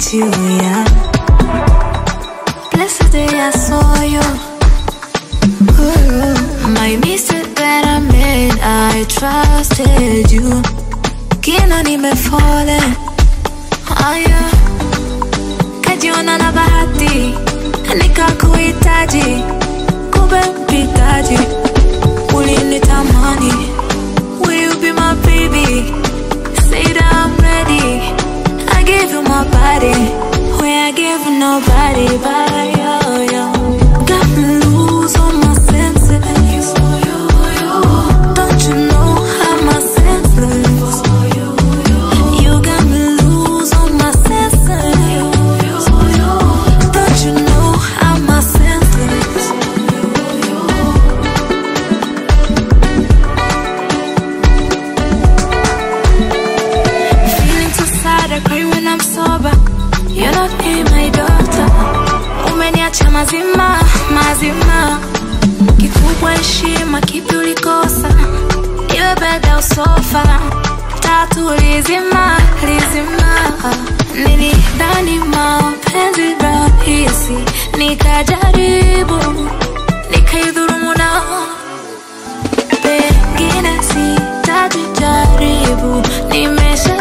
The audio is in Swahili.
miss you, yeah. Blessed day I saw you. Ooh, my mistake that I made, I trusted you. Kina nime fallen, yeah. Kajiona na bahati, nikakuhitaji, kumbe mpitaji. Ulinitamani, will you be my baby? Say that I'm ready. I give you my body, where I give nobody but you. Got me lose all my senses. Don't you know I'm a senseless? You got me lose all my senses. Don't you know I'm a senseless? Feeling too sad, I cry when I'm sober. You're not in my daughter. Umeniacha mazima, mazima. Kikubwa heshima, kipi ulikosa? Iwe beda usofa, tatu lizima, lizima. Nilidhani mapenzi rahisi, nikajaribu, nikaidhulumu nao. Pengine sitajijaribu, nimesha